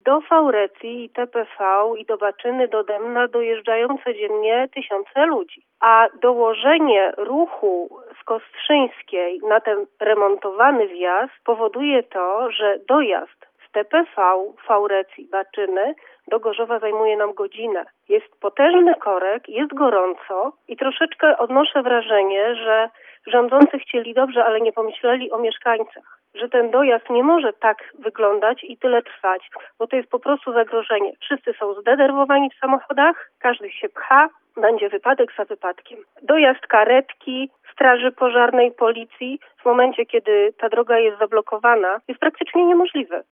Do Faurecji i TPV i do Baczyny, do Demna dojeżdżają codziennie tysiące ludzi. A dołożenie ruchu z Kostrzyńskiej na ten remontowany wjazd powoduje to, że dojazd z TPV, Faurecji, Baczyny do Gorzowa zajmuje nam godzinę. Jest potężny korek, jest gorąco i troszeczkę odnoszę wrażenie, że rządzący chcieli dobrze, ale nie pomyśleli o mieszkańcach. Że ten dojazd nie może tak wyglądać i tyle trwać, bo to jest po prostu zagrożenie. Wszyscy są zdenerwowani w samochodach, każdy się pcha, będzie wypadek za wypadkiem. Dojazd karetki, straży pożarnej, policji w momencie, kiedy ta droga jest zablokowana, jest praktycznie niemożliwy.